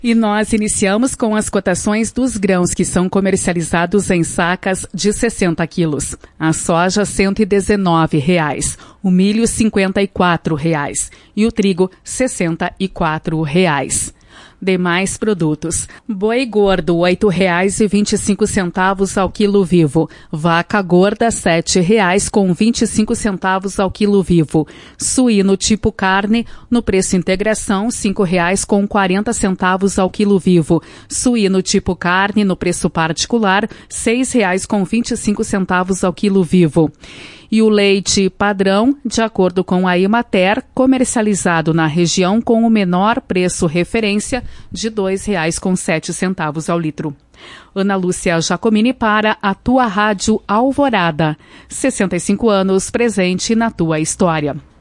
E nós iniciamos com as cotações dos grãos que são comercializados em sacas de 60 quilos. A soja, R$ 119,00. O milho, R$ 54,00. E o trigo, R$ 64,00. Demais produtos. Boi gordo, R$ 8,25 ao quilo vivo. Vaca gorda, R$ 7,25 ao quilo vivo. Suíno tipo carne, no preço integração, R$ 5,40 ao quilo vivo. Suíno tipo carne, no preço particular, R$ 6,25 ao quilo vivo. E o leite padrão, de acordo com a Emater, comercializado na região com o menor preço referência de R$ 2,07 ao litro. Ana Lúcia Giacomini para a tua Rádio Alvorada. 65 anos presente na tua história.